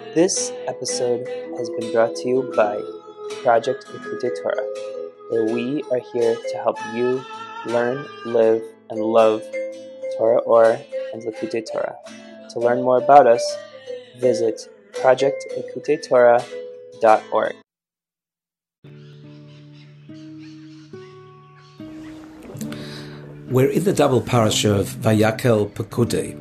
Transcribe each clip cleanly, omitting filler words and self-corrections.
This episode has been brought to you by Project Likutei Torah, where we are here to help you learn, live, and love Torah Or and Likutei Torah. To learn more about us, visit projectlikuteitorah.org. We're in the double parasha of Vayakel Pekudei,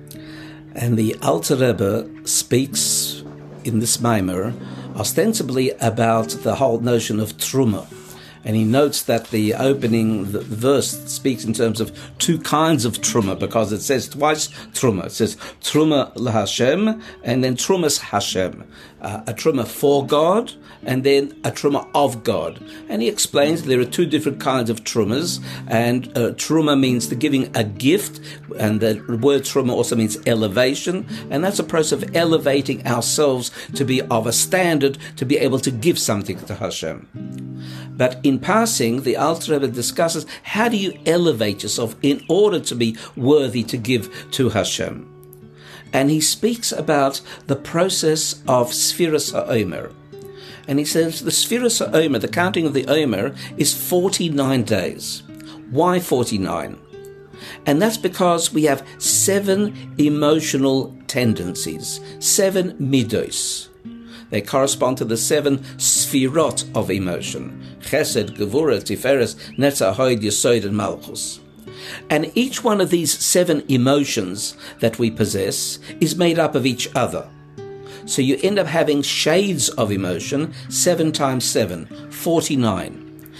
and the Alter Rebbe speaks in this Maimer ostensibly about the whole notion of Truma. And he notes that the opening the verse speaks in terms of two kinds of Truma, because it says twice Truma. It says Truma LaHashem and then Trumas Hashem. A Truma for God and then a Truma of God. And he explains there are two different kinds of Trumas, and Truma means the giving a gift, and the word Truma also means elevation, and that's a process of elevating ourselves to be of a standard to be able to give something to Hashem. But in passing, the Alter Rebbe discusses how do you elevate yourself in order to be worthy to give to Hashem. And he speaks about the process of Sfiras HaOmer. And he says the Sfiras HaOmer, the counting of the Omer, is 49 days. Why 49? And that's because we have 7 emotional tendencies, 7 midos. They correspond to the 7 sfirot of emotion: Chesed, Gevura, Tiferes, Netzach, Hod, Yesod, and Malchus. And each one of these 7 emotions that we possess is made up of each other. So you end up having shades of emotion, 7 times 7, 49.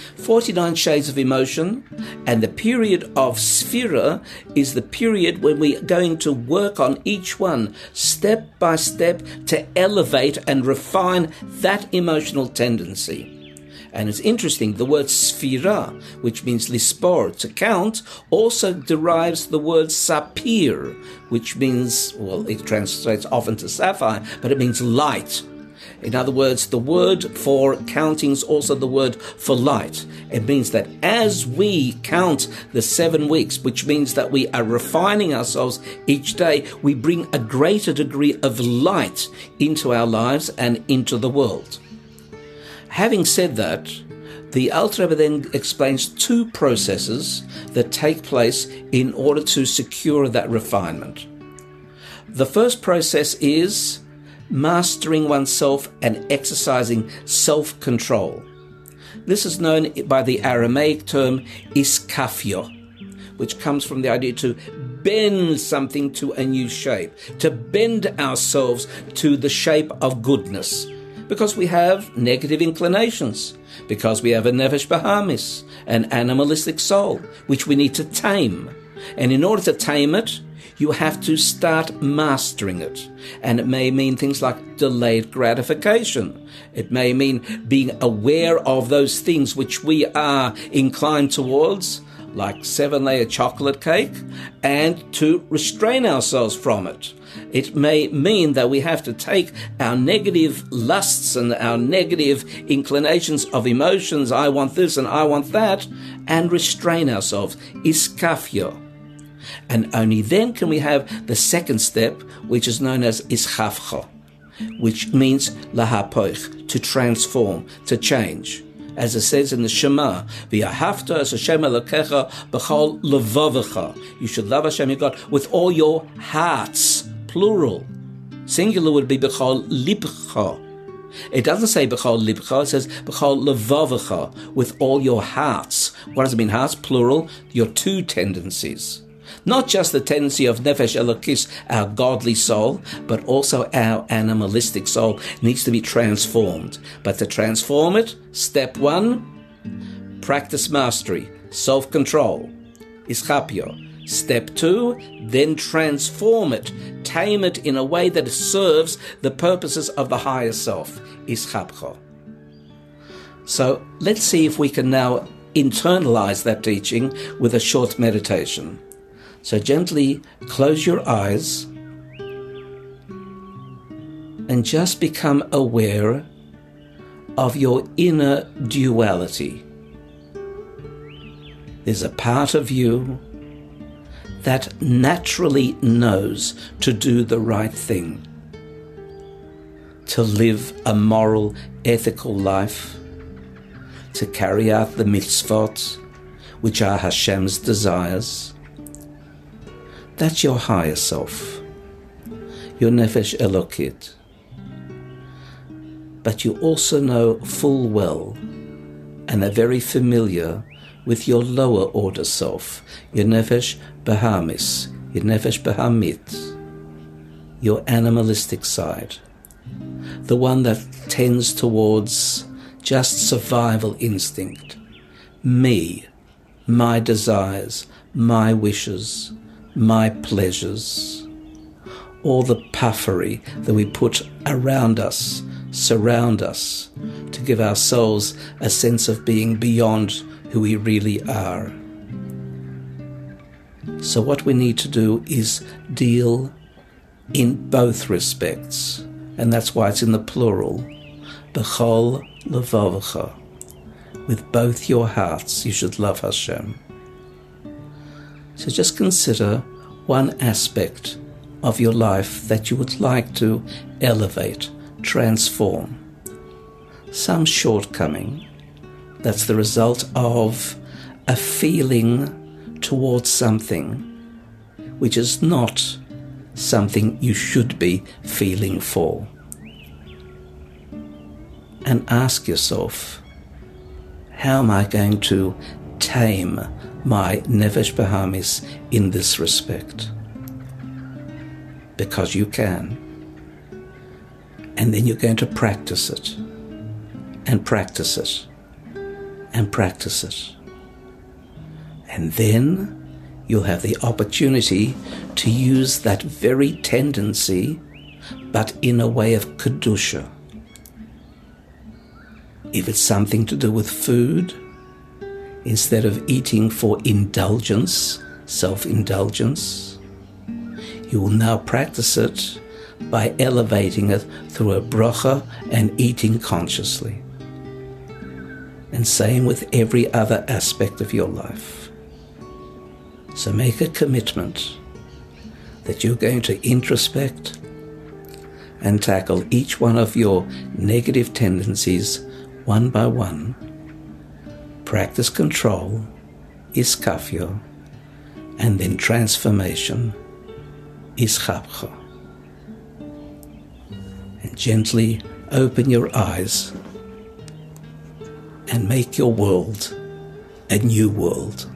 49 shades of emotion, and the period of Sphira is the period when we are going to work on each one step by step to elevate and refine that emotional tendency. And it's interesting, the word Sphira, which means lispor, to count, also derives the word sapir, which means, well, it translates often to sapphire, but it means light. In other words, the word for counting is also the word for light. It means that as we count the 7 weeks, which means that we are refining ourselves each day, we bring a greater degree of light into our lives and into the world. Having said that, the Alter Rebbe then explains 2 processes that take place in order to secure that refinement. The first process is mastering oneself and exercising self-control. This is known by the Aramaic term iskafio, which comes from the idea to bend something to a new shape, to bend ourselves to the shape of goodness, because we have negative inclinations, because we have a nefesh bahamis, an animalistic soul, which we need to tame. And in order to tame it, you have to start mastering it. And it may mean things like delayed gratification. It may mean being aware of those things which we are inclined towards, like 7-layer chocolate cake, and to restrain ourselves from it. It may mean that we have to take our negative lusts and our negative inclinations of emotions, I want this and I want that, and restrain ourselves, iskafio. And only then can we have the second step, which is known as ischafcha, which means lahapoich, to transform, to change. As it says in the Shema, V'ahavta es Hashem Elokecha b'chol levavecha. You should love Hashem your God with all your hearts, plural. Singular would be b'chol libcha. It doesn't say b'chol libcha, it says b'chol levavecha, with all your hearts. What does it mean, hearts? Plural, your 2 tendencies. Not just the tendency of nefesh elokis, our godly soul, but also our animalistic soul needs to be transformed. But to transform it, step 1, practice mastery, self-control, ischapio. Step 2, then transform it, tame it in a way that serves the purposes of the higher self, ischapcho. So let's see if we can now internalize that teaching with a short meditation. So gently close your eyes and just become aware of your inner duality. There's a part of you that naturally knows to do the right thing. to live a moral, ethical life, to carry out the mitzvot, which are Hashem's desires. That's your higher self, your Nefesh Elokit. But you also know full well and are very familiar with your lower order self, your Nefesh Bahamis, your Nefesh Bahamit, your animalistic side, the one that tends towards just survival instinct, me, my desires, my wishes, my pleasures, all the puffery that we put around us, surround us, to give our souls a sense of being beyond who we really are. So what we need to do is deal in both respects, and that's why it's in the plural, b'chol levavecha. With both your hearts you should love Hashem. So just consider one aspect of your life that you would like to elevate, transform. Some shortcoming that's the result of a feeling towards something which is not something you should be feeling for. And ask yourself, how am I going to tame my Nefesh Bahamis in this respect? Because you can. And then you're going to practice it, and practice it, and practice it. And then you'll have the opportunity to use that very tendency, but in a way of Kedusha. If it's something to do with food, instead of eating for indulgence, self-indulgence, you will now practice it by elevating it through a bracha and eating consciously. And same with every other aspect of your life. So make a commitment that you're going to introspect and tackle each one of your negative tendencies one by one. Practice control, iskafio, and then transformation, ischapcha. And gently open your eyes and make your world a new world.